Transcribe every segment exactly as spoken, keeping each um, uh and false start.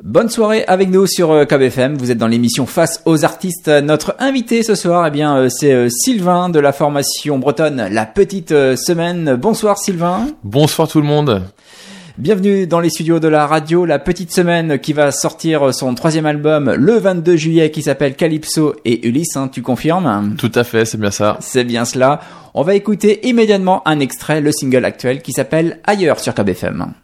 Bonne soirée avec nous sur K B F M. Vous êtes dans l'émission Face aux artistes. Notre invité ce soir, eh bien, c'est Sylvain de la formation bretonne La Petite Semaine. Bonsoir Sylvain. Bonsoir tout le monde. Bienvenue dans les studios de la radio La Petite Semaine qui va sortir son troisième album le vingt-deux juillet qui s'appelle Calypso et Ulysse, hein, tu confirmes? Tout à fait, c'est bien ça. C'est bien cela. On va écouter immédiatement un extrait, le single actuel qui s'appelle Ailleurs sur K B F M.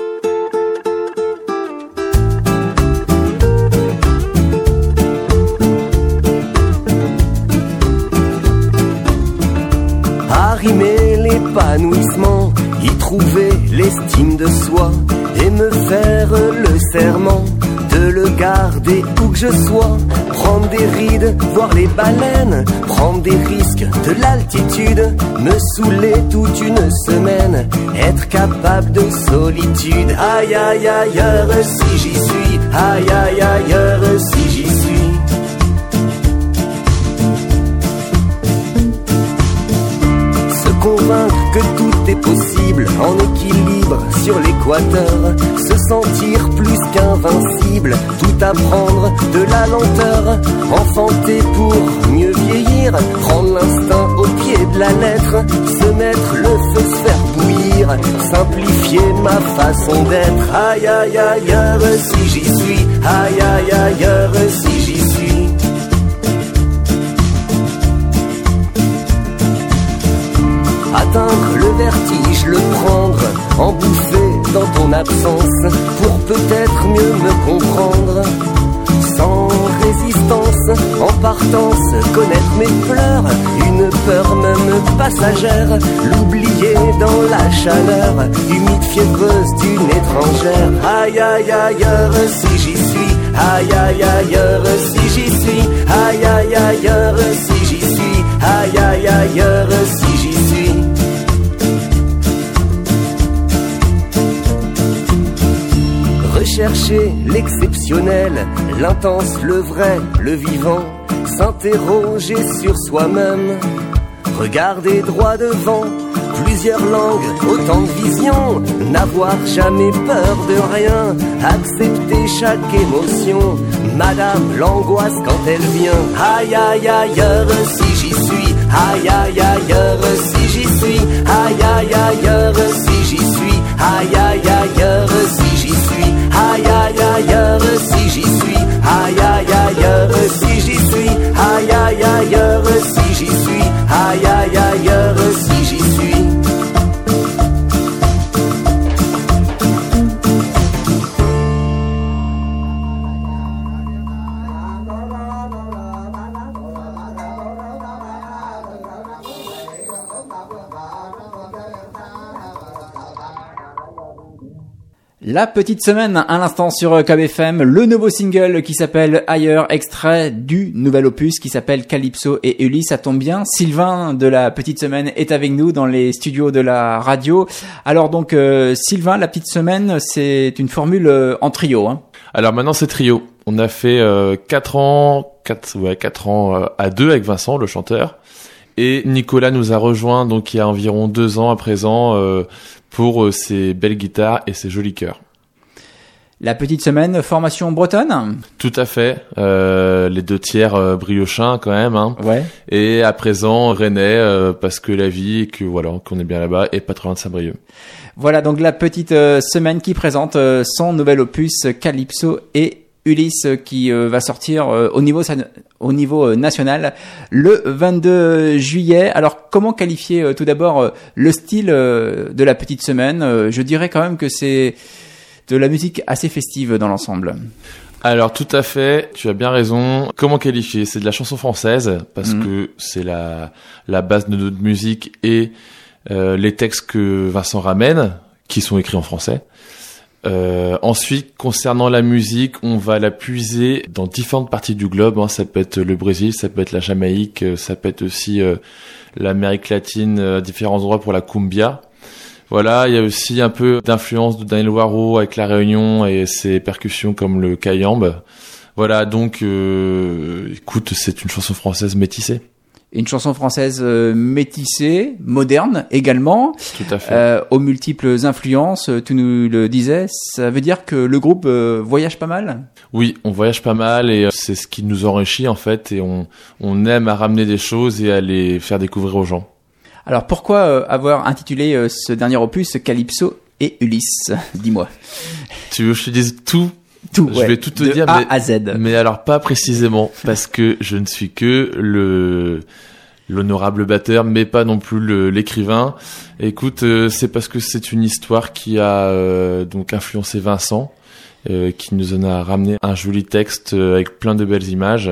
Arrimer l'épanouissement, y trouver l'estime de soi et me faire le serment de le garder où que je sois. Prendre des rides, voir les baleines, prendre des risques, de l'altitude, me saouler toute une semaine, être capable de solitude. Aïe aïe ailleurs si j'y suis, aïe aïe ailleurs si j'y suis. Convaincre que tout est possible en équilibre sur l'équateur, se sentir plus qu'invincible, tout apprendre de la lenteur, enfanter pour mieux vieillir, prendre l'instinct au pied de la lettre, se mettre le feu, se faire bouillir, simplifier ma façon d'être. Aïe aïe ailleurs si j'y suis, aïe aïe ailleurs si j'y suis. Atteindre le vertige, le prendre, en bouffer dans ton absence, pour peut-être mieux me comprendre. Sans résistance, en partance, connaître mes pleurs, une peur même passagère, l'oublier dans la chaleur, humide fiévreuse d'une étrangère. Aïe aïe ailleurs si j'y suis, aïe aïe ailleurs si j'y suis, aïe aïe ailleurs si j'y suis, aïe aïe ailleurs si j'y suis. Rechercher l'exceptionnel, l'intense, le vrai, le vivant, s'interroger sur soi-même, regarder droit devant, plusieurs langues, autant de visions, n'avoir jamais peur de rien, accepter chaque émotion, madame l'angoisse quand elle vient. Aïe aïe ailleurs si j'y suis, aïe aïe ailleurs si j'y suis, aïe aïe ailleurs si j'y suis, aïe aïe ailleurs si j'y suis, aïe aïe ailleurs si j'y suis, aïe aïe ailleurs si j'y suis, aïe aïe ailleurs si j'y suis, aïe aïe ailleurs si j'y suis. La Petite Semaine, à l'instant sur K B F M, le nouveau single qui s'appelle Ailleurs, extrait du nouvel opus qui s'appelle Calypso et Ulysse. Ça tombe bien, Sylvain de La Petite Semaine est avec nous dans les studios de la radio. Alors donc euh, Sylvain, La Petite Semaine, c'est une formule euh, en trio, hein. Alors maintenant c'est trio. On a fait euh, quatre ans, quatre, ouais, quatre ans euh, à deux avec Vincent, le chanteur. Et Nicolas nous a rejoint donc il y a environ deux ans à présent euh, pour euh, ses belles guitares et ses jolis chœurs. La Petite Semaine, formation bretonne? Tout à fait, euh, les deux tiers euh, briochins quand même, hein. Ouais. Et à présent rennais euh, parce que la vie et que voilà qu'on est bien là-bas et pas trop loin de Saint-Brieuc. Voilà donc La Petite euh, Semaine qui présente euh, son nouvel opus Calypso et Ulysse qui euh, va sortir euh, au niveau au niveau euh, national le vingt-deux juillet. Alors comment qualifier euh, tout d'abord euh, le style euh, de La Petite Semaine? euh, Je dirais quand même que c'est de la musique assez festive dans l'ensemble. Alors tout à fait, tu as bien raison. Comment qualifier? C'est de la chanson française parce mmh. que c'est la la base de notre musique et euh, les textes que Vincent ramène qui sont écrits en français. Euh, ensuite, concernant la musique, on va la puiser dans différentes parties du globe, hein. Ça peut être le Brésil, ça peut être la Jamaïque, ça peut être aussi euh, l'Amérique latine, à euh, différents endroits pour la cumbia. Voilà, il y a aussi un peu d'influence de Daniel Waro avec la Réunion et ses percussions comme le cayambe. Voilà, donc, euh, écoute, c'est une chanson française métissée. Une chanson française euh, métissée, moderne également, Tout à fait. euh, aux multiples influences, tu nous le disais. Ça veut dire que le groupe euh, voyage pas mal ? Oui, on voyage pas mal et euh, c'est ce qui nous enrichit en fait et on, on aime à ramener des choses et à les faire découvrir aux gens. Alors pourquoi euh, avoir intitulé euh, ce dernier opus Calypso et Ulysse ? Dis-moi. Tu veux que je te dise tout ? Tout, Je ouais, vais tout te de dire, A mais, à Z. mais alors pas précisément, parce que je ne suis que le l'honorable batteur, mais pas non plus le, l'écrivain. Écoute, euh, c'est parce que c'est une histoire qui a euh, donc influencé Vincent, euh, qui nous en a ramené un joli texte euh, avec plein de belles images.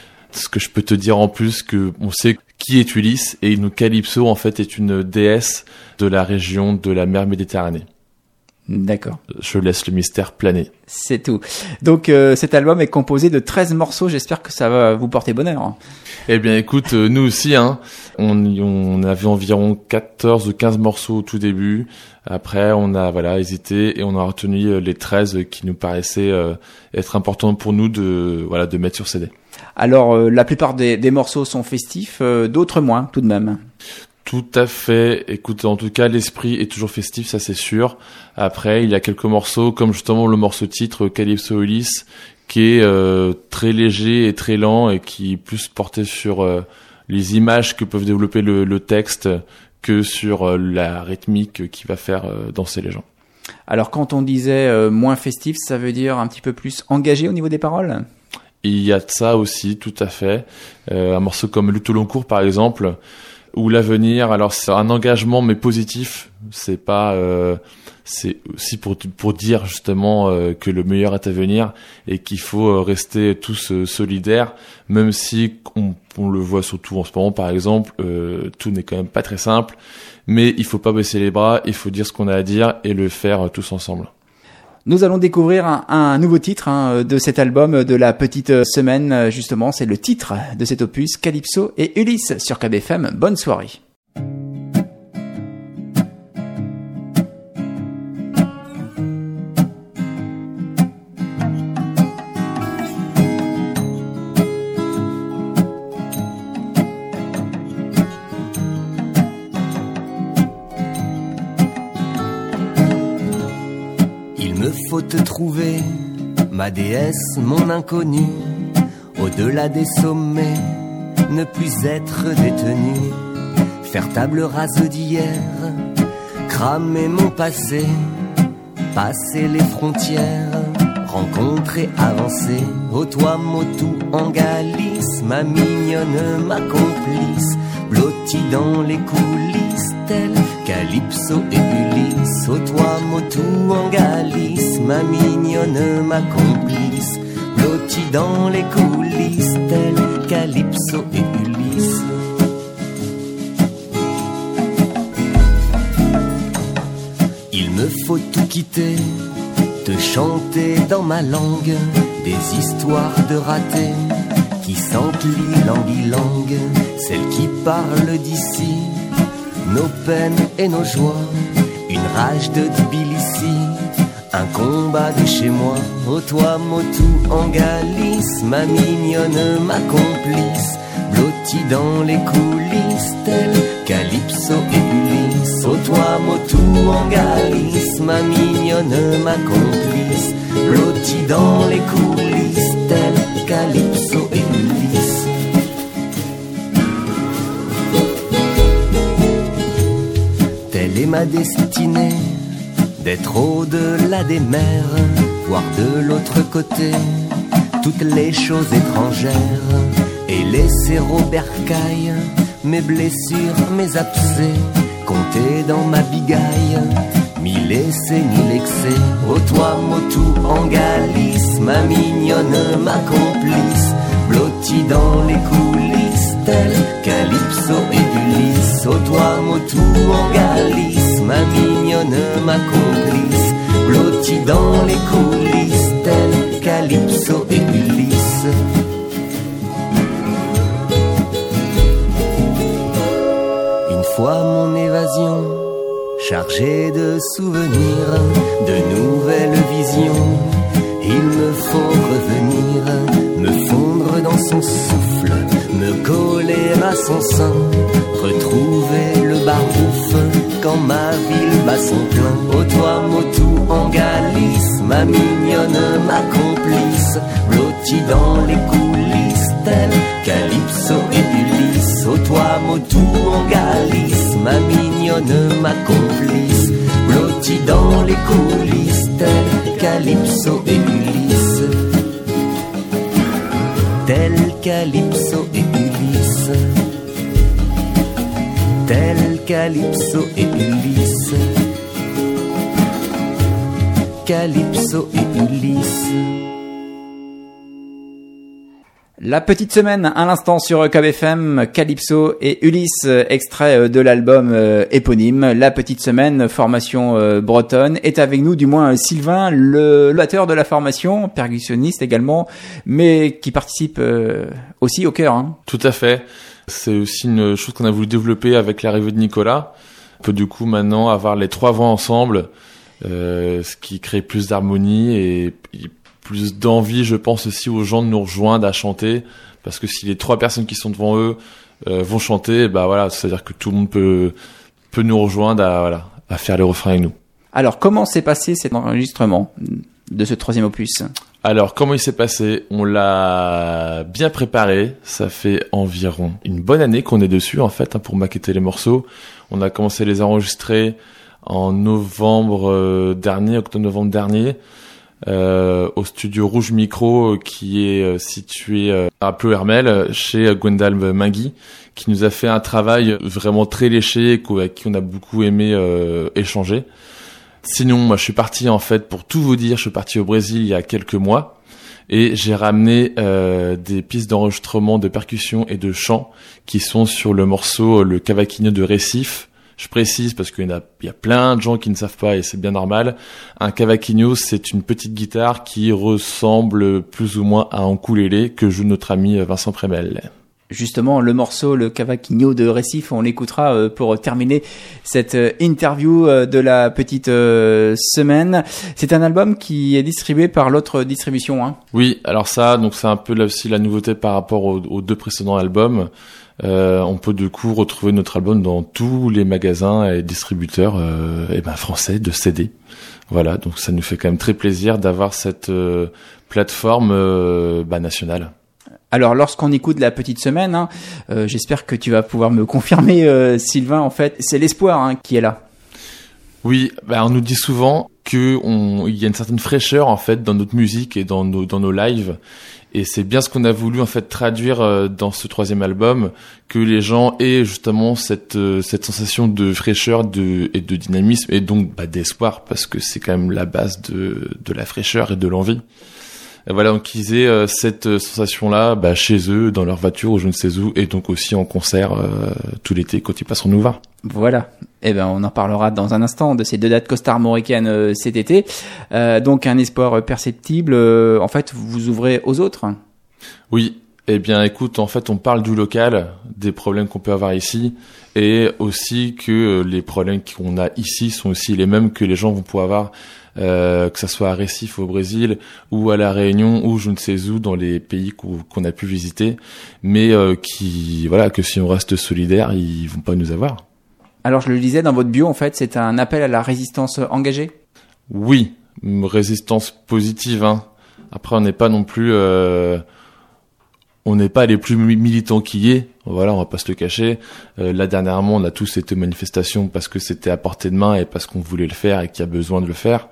Ce que je peux te dire en plus, que on sait qui est Ulysse, et nous Calypso en fait est une déesse de la région de la mer Méditerranée. D'accord. Je laisse le mystère planer. C'est tout. Donc euh, cet album est composé de treize morceaux, j'espère que ça va vous porter bonheur. Eh bien écoute, euh, nous aussi, hein, on, on avait environ quatorze ou quinze morceaux au tout début. Après, on a voilà hésité et on a retenu euh, les treize qui nous paraissaient euh, être importants pour nous de voilà de mettre sur C D. Alors euh, la plupart des, des morceaux sont festifs, euh, d'autres moins tout de même. Tout à fait. Écoute, en tout cas, l'esprit est toujours festif, ça c'est sûr. Après, il y a quelques morceaux, comme justement le morceau titre Calypso Ulysse, qui est euh, très léger et très lent et qui est plus porté sur euh, les images que peuvent développer le, le texte que sur euh, la rythmique qui va faire euh, danser les gens. Alors quand on disait euh, moins festif, ça veut dire un petit peu plus engagé au niveau des paroles ? Il y a de ça aussi, tout à fait. Euh, un morceau comme Lutte au long cours, par exemple, ou l'avenir. Alors c'est un engagement mais positif. C'est pas, euh, c'est aussi pour pour dire justement euh, que le meilleur est à venir et qu'il faut euh, rester tous euh, solidaires, même si on, on le voit surtout en ce moment, par exemple, euh, tout n'est quand même pas très simple. Mais il faut pas baisser les bras, il faut dire ce qu'on a à dire et le faire euh, tous ensemble. Nous allons découvrir un, un nouveau titre hein, de cet album de la petite semaine, justement, c'est le titre de cet opus, Calypso et Ulysse sur K B F M. Bonne soirée. Faut te trouver, ma déesse, mon inconnue, au-delà des sommets, ne plus être détenu, faire table rase d'hier, cramer mon passé, passer les frontières, rencontrer, avancer, ô toi motu en Galice, ma mignonne, ma complice, blottie dans les coulisses, telle Calypso et Ulysse, ô toi motu en Galice, ma mignonne, ma complice, blottie dans les coulisses, telle Calypso et Ulysse. Il me faut tout quitter, te chanter dans ma langue, des histoires de ratés, qui sentent l'ilang-ilang, celles qui parlent d'ici, nos peines et nos joies, une rage de Tbilissi, un combat de chez moi, ô toi motu en Galice, ma mignonne, ma complice, blottie dans les coulisses, telle Calypso et Ulysse, ô toi motu en Galice, ma mignonne, ma complice, blottie dans les coulisses, telle Calypso et Ulysse. Telle est ma destinée, d'être au-delà des mers, voir de l'autre côté toutes les choses étrangères, et laisser au bercail mes blessures, mes abcès, compter dans ma bigaille, mille essais, mille excès, ô toi motu en Galice, ma mignonne, ma complice, blottie dans les coulisses, telle Calypso et Ulysse, ô toi motu en Galice, ma mignonne, ma complice, blottie dans les coulisses, telle Calypso et Ulysse. Une fois mon évasion, chargée de souvenirs, de nouvelles visions, il me faut revenir, me fondre dans son souffle, me coller à son sein. Retrouver le barouf quand ma ville bat son plein. Ô toi motu en Galice, ma mignonne, ma complice, blottie dans les coulisses, tel Calypso et Ulysse. Ô toi motu en Galice, ma mignonne, ma complice, blottie dans les coulisses, tel Calypso et Ulysse. Tel Calypso et Ulysse. Tel Calypso et Ulysse. Calypso et Ulysse. La petite semaine, à l'instant sur K B F M, Calypso et Ulysse, extrait de l'album éponyme. La petite semaine, formation bretonne, est avec nous, du moins Sylvain, le batteur de la formation, percussionniste également, mais qui participe aussi au chœur. Hein. Tout à fait. C'est aussi une chose qu'on a voulu développer avec l'arrivée de Nicolas. On peut du coup maintenant avoir les trois voix ensemble, euh, ce qui crée plus d'harmonie et plus d'envie, je pense aussi aux gens de nous rejoindre à chanter, parce que si les trois personnes qui sont devant eux euh, vont chanter, bah voilà, c'est-à-dire que tout le monde peut peut nous rejoindre à voilà à faire les refrains avec nous. Alors comment s'est passé cet enregistrement de ce troisième opus ? Alors comment il s'est passé ? On l'a bien préparé. Ça fait environ une bonne année qu'on est dessus en fait hein, pour maqueter les morceaux. On a commencé à les enregistrer en novembre euh, dernier, octobre-novembre dernier. Euh, au studio Rouge Micro euh, qui est euh, situé euh, à Pleuhermel chez euh, Gwendal Mingui, qui nous a fait un travail vraiment très léché et avec qui on a beaucoup aimé euh, échanger. Sinon, moi je suis parti en fait, pour tout vous dire, je suis parti au Brésil il y a quelques mois et j'ai ramené euh, des pistes d'enregistrement de percussion et de chant qui sont sur le morceau Le Cavaquinho de Recife. Je précise parce qu'il y a, il y a plein de gens qui ne savent pas et c'est bien normal. Un cavaquinho, c'est une petite guitare qui ressemble plus ou moins à un ukulélé que joue notre ami Vincent Prémel. Justement, le morceau Le Cavaquinho de Recife, on l'écoutera pour terminer cette interview de la petite semaine. C'est un album qui est distribué par l'autre distribution, hein. Oui, alors ça, donc c'est un peu là aussi la nouveauté par rapport aux, aux deux précédents albums. Euh, on peut du coup retrouver notre album dans tous les magasins et distributeurs euh, et ben français de C D. Voilà, donc ça nous fait quand même très plaisir d'avoir cette euh, plateforme euh, bah, nationale. Alors, lorsqu'on écoute la petite semaine, hein, euh, j'espère que tu vas pouvoir me confirmer, euh, Sylvain, en fait, c'est l'espoir hein, qui est là. Oui, bah, on nous dit souvent que on, il y a une certaine fraîcheur en fait dans notre musique et dans nos dans nos lives. Et c'est bien ce qu'on a voulu en fait traduire euh, dans ce troisième album, que les gens aient justement cette euh, cette sensation de fraîcheur, de et de dynamisme et donc bah, d'espoir, parce que c'est quand même la base de de la fraîcheur et de l'envie. Et voilà, donc ils aient euh, cette sensation-là bah, chez eux, dans leur voiture ou je ne sais où, et donc aussi en concert euh, tout l'été quand ils passeront nous voir. Voilà. Eh ben, on en parlera dans un instant de ces deux dates costarmoricaines euh, cet été. Euh, donc un espoir perceptible. Euh, en fait, vous ouvrez aux autres. Oui. Eh bien, écoute, en fait, on parle du local, des problèmes qu'on peut avoir ici, et aussi que les problèmes qu'on a ici sont aussi les mêmes que les gens vont pouvoir avoir, euh, que ça soit à Recife au Brésil, ou à La Réunion, ou je ne sais où dans les pays qu'on, qu'on a pu visiter, mais euh, qui, voilà, que si on reste solidaires, ils vont pas nous avoir. Alors, je le disais dans votre bio, en fait, c'est un appel à la résistance engagée ? Oui, une résistance positive, hein. Après, on n'est pas non plus... Euh, on n'est pas les plus militants qu'il y ait, voilà, on va pas se le cacher. Euh, là, dernièrement, on a tous été aux manifestations parce que c'était à portée de main et parce qu'on voulait le faire et qu'il y a besoin de le faire.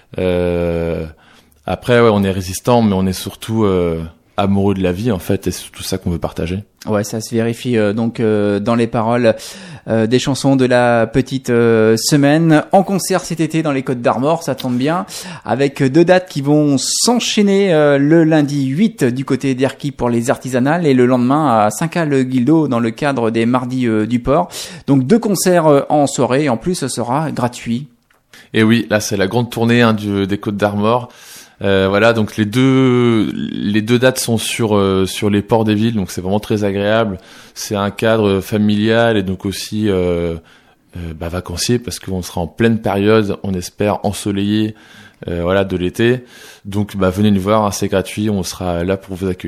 Euh, après, ouais, on est résistant, mais on est surtout euh, amoureux de la vie, en fait, et c'est tout ça qu'on veut partager. Ouais, ça se vérifie euh, donc euh, dans les paroles euh, des chansons de la petite euh, semaine, en concert cet été dans les Côtes d'Armor, ça tombe bien, avec deux dates qui vont s'enchaîner euh, le lundi huit du côté d'Erquy pour les artisanales et le lendemain à Saint-Cal-Guildo dans le cadre des Mardis euh, du Port. Donc deux concerts euh, en soirée, et en plus ce sera gratuit. Et oui, là c'est la grande tournée hein, du, des Côtes d'Armor. Euh, voilà, donc les deux les deux dates sont sur euh, sur les ports des villes, donc c'est vraiment très agréable. C'est un cadre familial et donc aussi euh, euh, bah, vacancier, parce qu'on sera en pleine période, on espère ensoleillée, euh, voilà, de l'été. Donc bah venez nous voir, hein, c'est gratuit, on sera là pour vous accueillir.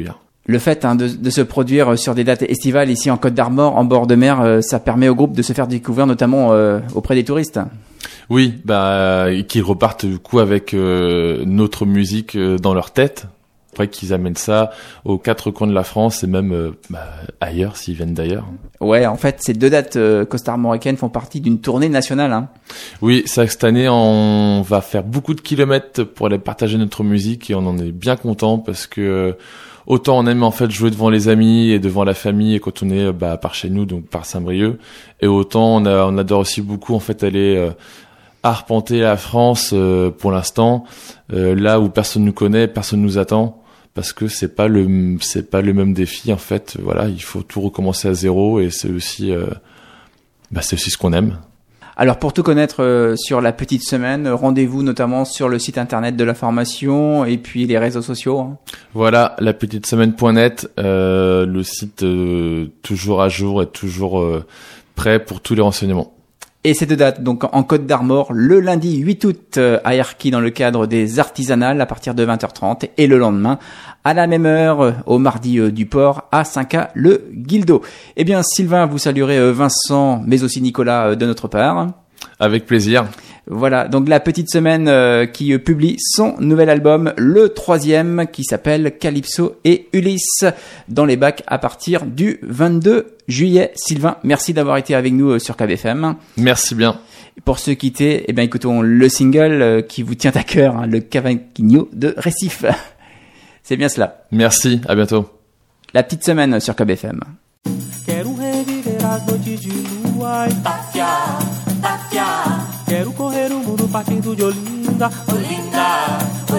Le fait hein, de, de se produire sur des dates estivales ici en Côte d'Armor, en bord de mer, euh, ça permet au groupe de se faire découvrir notamment euh, auprès des touristes. Oui, bah qu'ils repartent du coup avec euh, notre musique euh, dans leur tête. Après qu'ils amènent ça aux quatre coins de la France et même euh, bah, ailleurs s'ils viennent d'ailleurs. Ouais, en fait, ces deux dates euh, costarmoricaines font partie d'une tournée nationale. Hein. Oui, c'est vrai que cette année on va faire beaucoup de kilomètres pour aller partager notre musique et on en est bien content parce que euh, autant on aime en fait jouer devant les amis et devant la famille et quand on est bah, par chez nous, donc par Saint-Brieuc, et autant on, a, on adore aussi beaucoup en fait aller euh, arpenter la France euh, pour l'instant, euh, là où personne nous connaît, personne nous attend, parce que c'est pas le c'est pas le même défi en fait. Voilà, il faut tout recommencer à zéro et c'est aussi euh, bah, c'est aussi ce qu'on aime. Alors pour tout connaître euh, sur la petite semaine, rendez-vous notamment sur le site internet de la formation et puis les réseaux sociaux. Hein. Voilà, la petite semaine point net, euh, le site euh, toujours à jour et toujours euh, prêt pour tous les renseignements. Et ces deux dates, donc en Côte d'Armor, le lundi huit août à Erquy dans le cadre des artisanales à partir de vingt heures trente et le lendemain à la même heure au mardi du port à Saint-Cas le Guildo. Eh bien Sylvain, vous saluerez Vincent mais aussi Nicolas de notre part. Avec plaisir. Voilà, donc la petite semaine euh, qui euh, publie son nouvel album, le troisième, qui s'appelle Calypso et Ulysse, dans les bacs à partir du vingt-deux juillet. Sylvain, merci d'avoir été avec nous euh, sur K B F M. Merci bien. Pour se quitter, eh bien, écoutons le single euh, qui vous tient à cœur, hein, le Cavaquinho de Recife. C'est bien cela. Merci, à bientôt. La petite semaine sur K B F M. Quero reviver as noites de lua e tafiar, tafiar. Quero correr o mundo partindo de Olinda, Olinda,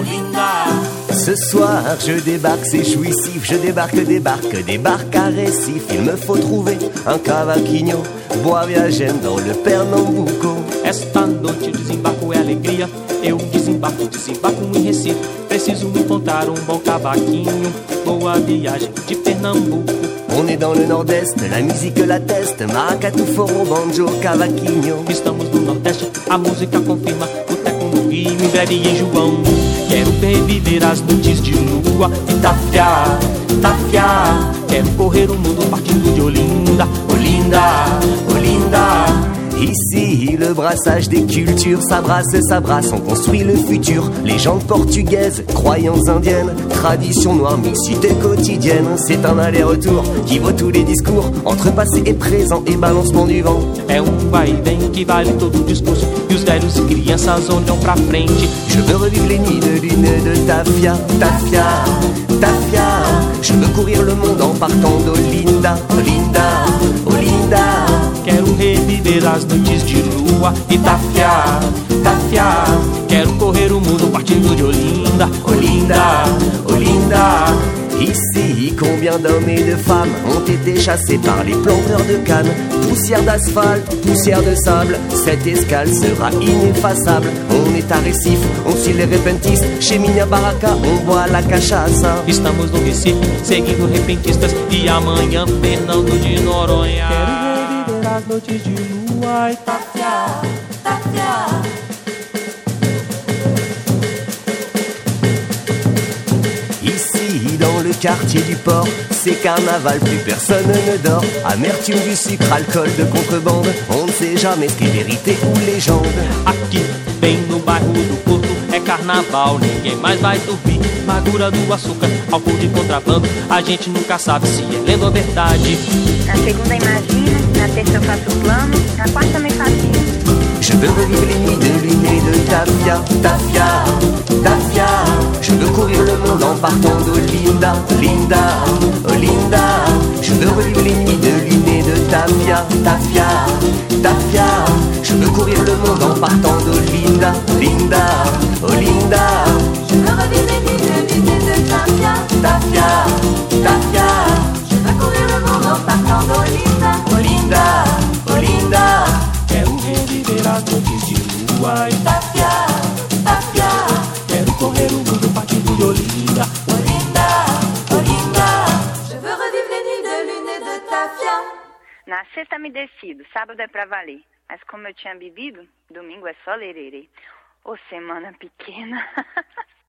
Olinda. Ce soir je débarque, c'est jouissif, je débarque, débarque, débarque à Recife. Il me faut trouver un cavaquinho, boa viagem dans le Pernambuco. Esta noite o desembarco é alegria, eu desembarco, desembarco em Recife. Preciso encontrar um bom cavaquinho, boa viagem de Pernambuco. On est dans le nord-est, la musique l'atteste, maracatu, forró, banjo, cavaquinho. Estamos no Nordeste, a música confirma, boteco no Rio, em breve em João. Quero reviver as noites de lua e tafiar, tafiar. Quero correr o mundo partindo de Olinda, Olinda, Olinda. Ici, le brassage des cultures s'abrace, s'abrace, on construit le futur. Légendes portugaises, croyances indiennes, tradition noire, mixité quotidienne. C'est un aller-retour qui vaut tous les discours, entre passé et présent et balancement du vent. É um vai e vem que vale todo o discurso, e os velhos e crianças olham pra frente. Je veux revivre les nuits de lune de Tafia, Tafia, Tafia. Je veux courir le monde en partant d'Olinda, Olinda, Olinda. Quero reviver as noites de lua e tafiar, tafiar. Quero correr o mundo partindo de Olinda, Olinda, Olinda. Ici, combien d'hommes et de femmes ont été chassés par les planteurs de cannes. Poussière d'asphalte, poussière de sable, cette escale sera ineffaçable. On est à Recife, on suit les repentistes, chez Minha Barraca, on boit la cachaça. Estamos no Recife, seguindo repentistas, e amanhã Fernando de Noronha. Quero reviver as noites de lua e tafiar, tafiar. Ici, dans le quartier du port, c'est carnaval, plus personne ne dort. Amertume du sucre, alcool de contrebande, on ne sait jamais ce qui est vérité ou légende. Aqui, bem no bairro do Porto, é carnaval, ninguém mais vai dormir. Magura do açúcar, álcool de contrabando, a gente nunca sabe se é lenda ou verdade. Na segunda imagina, na terça eu faço plano, na quarta me fazia. Je veux revivre les nuits de lune et de Tafia, Tafia, Tafia. Je veux courir le monde en partant d'Olinda, Linda, Olinda. Je veux revivre les nuits de lune et de Tafia, Tafia, Tafia. Je veux courir le monde en partant d'Olinda, Linda, Olinda. Je veux revivre les nuits de lune et de Tafia, Tafia, Tafia. Je veux courir le monde en partant d'Olinda, Olinda, Olinda. Quero reviver as noites de lua e Tafia, Tafia. quero correr o mundo partindo de Olinda, Olinda, Olinda. Je veux revivre les nuits de lune et de Tafia. Na sexta me decido, sábado é pra valer. Mas como eu tinha bebido, domingo é só lererê. Ô semana pequena.